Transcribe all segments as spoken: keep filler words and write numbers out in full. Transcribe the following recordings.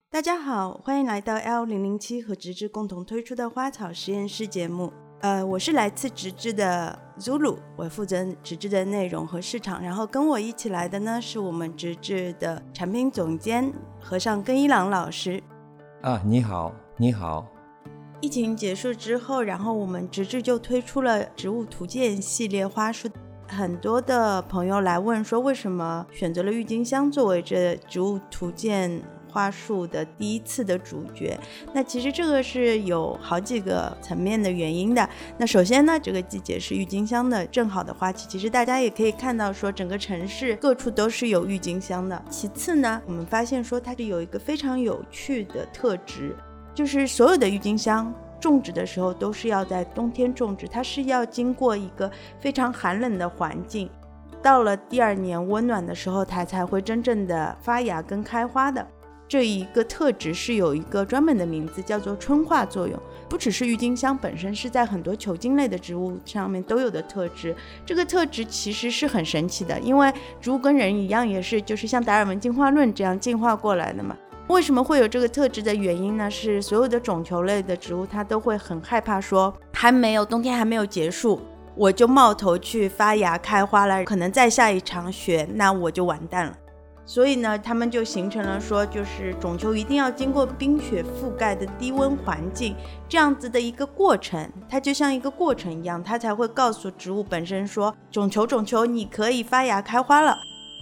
大家好，欢迎来到 L 零零七 和直至共同推出的花草实验室节目。呃，我是来自直至的 Zulu， 我负责直至的内容和市场，然后跟我一起来的呢是我们直至的产品总监和尚根一郎老师。 啊，你好，你好。 疫情结束之后，然后我们直至就推出了植物图鉴系列花束。很多的朋友来问说，为什么选择了郁金香作为这植物图鉴花束的第一次的主角？那其实这个是有好几个层面的原因的。那首先呢，这个季节是郁金香的正好的花期，其实大家也可以看到说整个城市各处都是有郁金香的。其次呢，我们发现说它是有一个非常有趣的特质，就是所有的郁金香种植的时候都是要在冬天种植，它是要经过一个非常寒冷的环境，到了第二年温暖的时候它才会真正的发芽跟开花的。这一个特质是有一个专门的名字，叫做春化作用。不只是郁金香本身，是在很多球茎类的植物上面都有的特质。这个特质其实是很神奇的，因为植物跟人一样，也是就是像达尔文进化论这样进化过来的嘛。为什么会有这个特质的原因呢？是所有的种球类的植物它都会很害怕说，还没有冬天还没有结束，我就冒头去发芽开花了，可能再下一场雪那我就完蛋了。所以呢，他们就形成了说，就是种球一定要经过冰雪覆盖的低温环境，这样子的一个过程，它就像一个过程一样，它才会告诉植物本身说，种球种球你可以发芽开花了。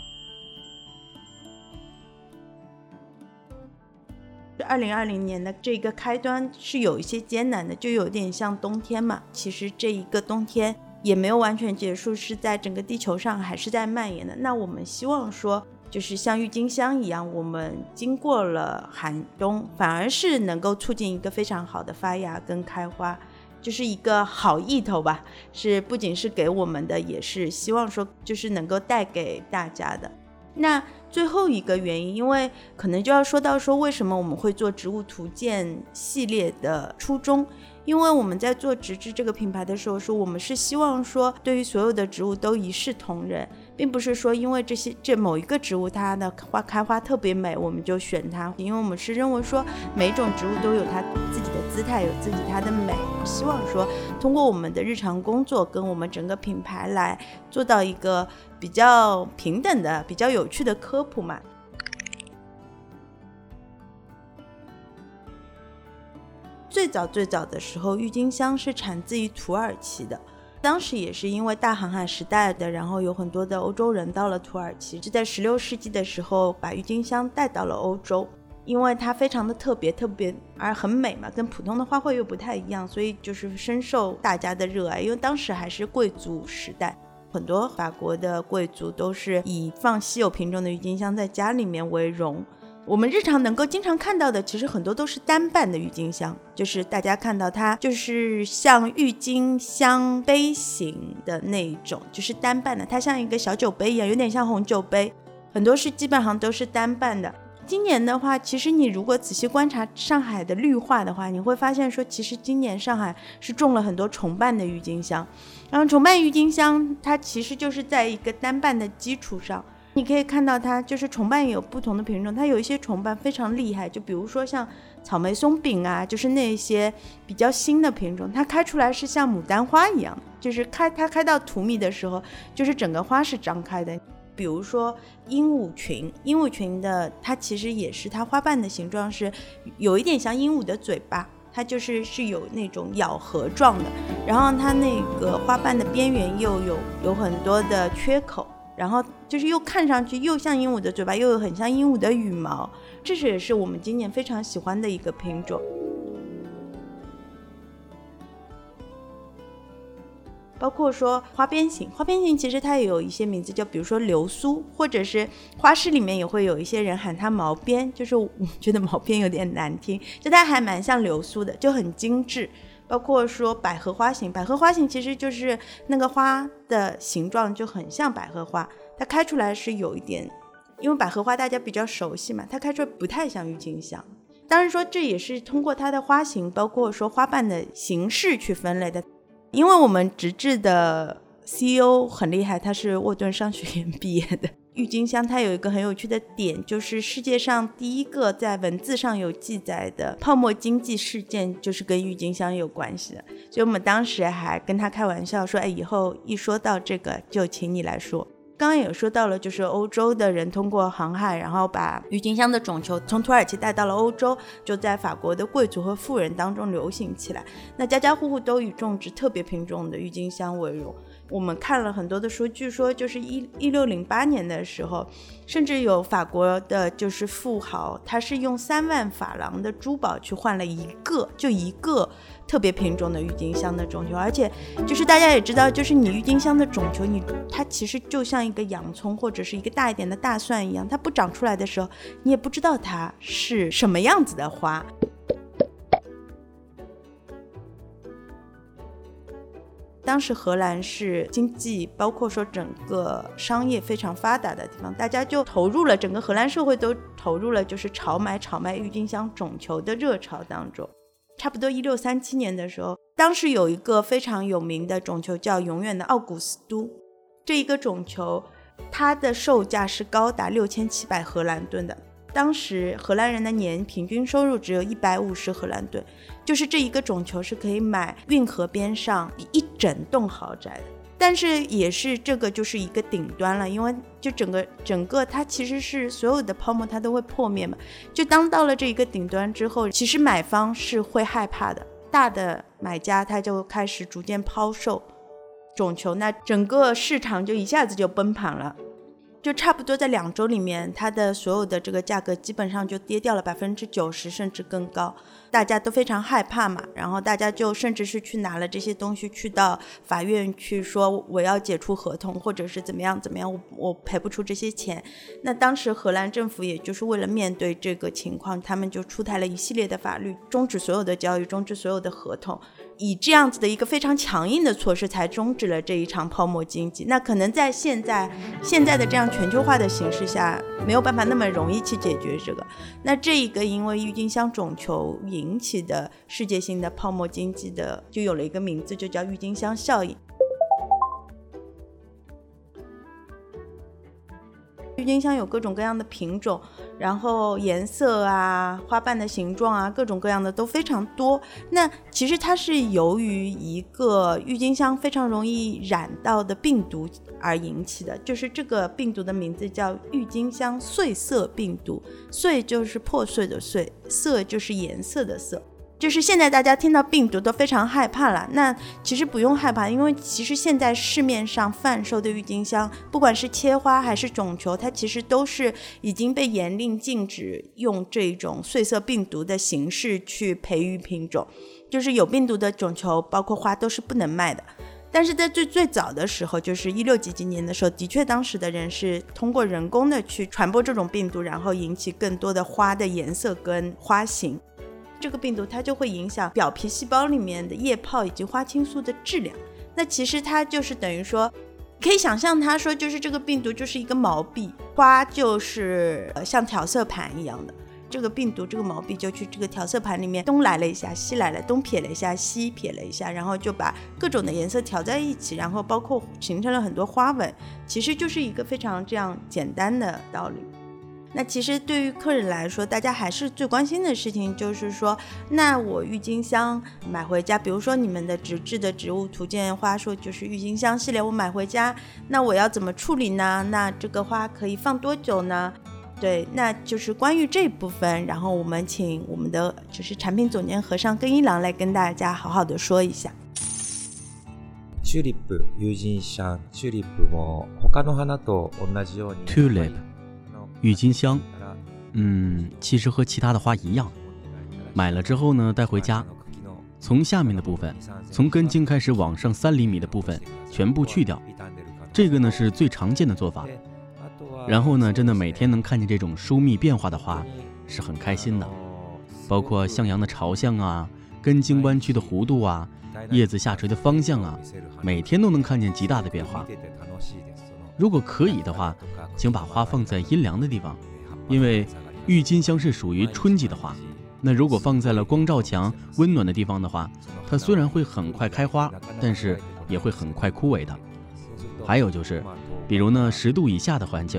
二零二零年的这个开端是有一些艰难的，就有点像冬天嘛。其实这一个冬天也没有完全结束，是在整个地球上还是在蔓延的。那我们希望说，就是像郁金香一样，我们经过了寒冬，反而是能够促进一个非常好的发芽跟开花，就是一个好意头吧，是不仅是给我们的，也是希望说就是能够带给大家的。那最后一个原因，因为可能就要说到说为什么我们会做植物图鉴系列的初衷，因为我们在做直至这个品牌的时候，说我们是希望说对于所有的植物都一视同仁，并不是说因为这些这某一个植物它的花开花特别美我们就选它，因为我们是认为说每一种植物都有它自己的姿态，有自己它的美，希望说通过我们的日常工作跟我们整个品牌来做到一个比较平等的比较有趣的科普嘛。最早最早的时候，郁金香是产自于土耳其的，当时也是因为大航海时代的，然后有很多的欧洲人到了土耳其，是在十六世纪的时候把郁金香带到了欧洲，因为它非常的特别特别而很美嘛，跟普通的花卉又不太一样，所以就是深受大家的热爱。因为当时还是贵族时代，很多法国的贵族都是以放稀有品种的郁金香在家里面为荣。我们日常能够经常看到的其实很多都是单瓣的郁金香，就是大家看到它就是像郁金香杯型的那一种，就是单瓣的，它像一个小酒杯一样，有点像红酒杯，很多是基本上都是单瓣的。今年的话，其实你如果仔细观察上海的绿化的话，你会发现说其实今年上海是种了很多重瓣的郁金香，然后重瓣郁金香它其实就是在一个单瓣的基础上，你可以看到它就是重瓣也有不同的品种，它有一些重瓣非常厉害，就比如说像草莓松饼啊，就是那些比较新的品种，它开出来是像牡丹花一样的，就是开它开到荼蘼的时候，就是整个花是张开的。比如说鹦鹉群，鹦鹉群的它其实也是它花瓣的形状是有一点像鹦鹉的嘴巴，它就是是有那种咬合状的，然后它那个花瓣的边缘又有有很多的缺口，然后就是又看上去又像鹦鹉的嘴巴，又有很像鹦鹉的羽毛，这是也是我们今年非常喜欢的一个品种。包括说花边形，花边形其实它也有一些名字，就比如说流苏，或者是花市里面也会有一些人喊它毛边，就是我觉得毛边有点难听，就它还蛮像流苏的，就很精致。包括说百合花型，百合花型其实就是那个花的形状就很像百合花，它开出来是有一点，因为百合花大家比较熟悉嘛，它开出来不太像郁金香。当然说这也是通过它的花型，包括说花瓣的形式去分类的。因为我们直至的 C E O 很厉害，他是沃顿商学院毕业的， 郁金香它有一个很有趣的点，就是世界上第一个在文字上有记载的泡沫经济事件就是跟郁金香有关系的，所以我们当时还跟他开玩笑说，哎，以后一说到这个就请你来说。刚刚也说到了，就是欧洲的人通过航海，然后把郁金香的种球从土耳其带到了欧洲，就在法国的贵族和富人当中流行起来。那家家户户都以种植特别品种的郁金香为荣。我们看了很多的书，据说就是一六零八年的时候，甚至有法国的就是富豪，他是用三万法郎的珠宝去换了一个就一个特别品种的郁金香的种球。而且就是大家也知道，就是你郁金香的种球，你它其实就像一个洋葱或者是一个大一点的大蒜一样，它不长出来的时候你也不知道它是什么样子的花。当时荷兰是经济包括说整个商业非常发达的地方，大家就投入了，整个荷兰社会都投入了就是炒买炒卖郁金香种球的热潮当中。差不多一六三七年的时候，当时有一个非常有名的种球叫永远的奥古斯都，这一个种球它的售价是高达六千七百荷兰盾的，当时荷兰人的年平均收入只有一百五十荷兰盾，就是这一个种球是可以买运河边上一整栋豪宅的。但是也是这个就是一个顶端了，因为就整个整个它其实是所有的泡沫它都会破灭嘛，就当到了这一个顶端之后，其实买方是会害怕的，大的买家他就开始逐渐抛售种球，那整个市场就一下子就崩盘了。就差不多在两周里面，它的所有的这个价格基本上就跌掉了百分之九十甚至更高，大家都非常害怕嘛，然后大家就甚至是去拿了这些东西去到法院去说我要解除合同，或者是怎么样怎么样，我我赔不出这些钱。那当时荷兰政府也就是为了面对这个情况，他们就出台了一系列的法律，终止所有的交易，终止所有的合同，以这样子的一个非常强硬的措施才终止了这一场泡沫经济。那可能在现在现在的这样全球化的形势下，没有办法那么容易去解决这个。那这一个因为郁金香种球引起的世界性的泡沫经济的，就有了一个名字，就叫郁金香效应。郁金香有各种各样的品种，然后颜色啊、花瓣的形状啊，各种各样的都非常多。那其实它是由于一个郁金香非常容易染到的病毒而引起的，就是这个病毒的名字叫郁金香碎色病毒，碎就是破碎的碎，色就是颜色的色。就是现在大家听到病毒都非常害怕了，那其实不用害怕，因为其实现在市面上贩售的郁金香，不管是切花还是种球，它其实都是已经被严令禁止用这种碎色病毒的形式去培育品种，就是有病毒的种球包括花都是不能卖的。但是在最最早的时候，就是一六几几年的时候，的确当时的人是通过人工的去传播这种病毒，然后引起更多的花的颜色跟花型。这个病毒它就会影响表皮细胞里面的液泡以及花青素的质量。那其实它就是等于说，可以想象它说就是这个病毒就是一个毛笔，花就是像调色盘一样的，这个病毒这个毛笔就去这个调色盘里面东来了一下西来了，东撇了一下西撇了一下，然后就把各种的颜色调在一起，然后包括形成了很多花纹，其实就是一个非常这样简单的道理。那其实对于客人来说，大家还是最关心的事情就是说，那我郁金香买回家，比如说你们的纸质的植物图鉴花束就是郁金香系列，我买回家，那我要怎么处理呢？那这个花可以放多久呢？对，那就是关于这部分，然后我们请我们的就是产品总监和尚根一郎来跟大家好好的说一下。 チューリップ、郁金香、チューリップも他の花と同じように。 Tulip， 郁金香，嗯，其实和其他的花一样，买了之后呢，带回家，从下面的部分，从根茎开始往上三厘米的部分全部去掉，这个呢是最常见的做法。然后呢，真的每天能看见这种疏密变化的花，是很开心的。包括向阳的朝向啊，根茎弯曲的弧度啊，叶子下垂的方向啊，每天都能看见极大的变化。如果可以的话，请把花放在阴凉的地方，因为郁金香是属于春季的花。那如果放在了光照强、温暖的地方的话，它虽然会很快开花，但是也会很快枯萎的。还有就是，比如呢十度以下的环境，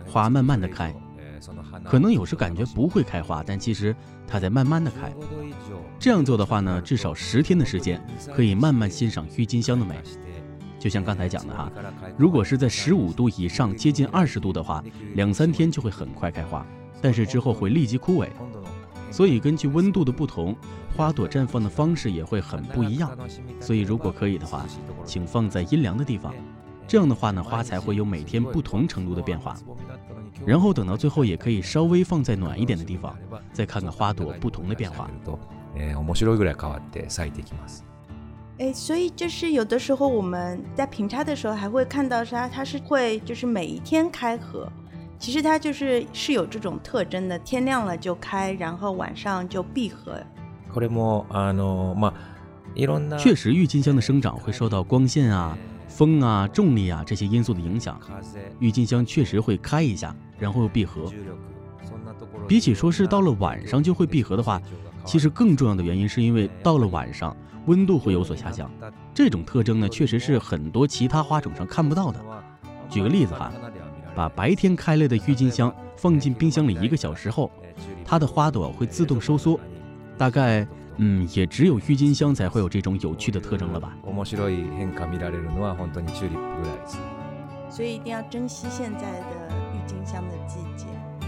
花慢慢的开，可能有时感觉不会开花，但其实它在慢慢的开。这样做的话呢，至少十天的时间可以慢慢欣赏郁金香的美。就像刚才讲的哈，如果是在十五度以上接近二十度的话，两三天就会很快开花，但是之后会立即枯萎。所以根据温度的不同，花朵绽放的方式也会很不一样。所以如果可以的话，请放在阴凉的地方，这样的话呢，花才会有每天不同程度的变化。然后等到最后也可以稍微放在暖一点的地方，再看看花朵不同的变化。 哎，所以就是有的时候我们在品茶的时候还会看到它，它是会就是每一天开合，其实它就是是有这种特征的，天亮了就开，然后晚上就闭合。 确实，郁金香的生长会受到光线啊、风啊、重力啊这些因素的影响，郁金香确实会开一下，然后又闭合。比起说是到了晚上就会闭合的话，其实更重要的原因是因为到了晚上温度会有所下降，这种特征呢，确实是很多其他花种上看不到的。举个例子哈，把白天开了的郁金香放进冰箱里一个小时后，它的花朵会自动收缩，大概嗯，也只有郁金香才会有这种有趣的特征了吧。 所以一定要珍惜现在的郁金香的季节。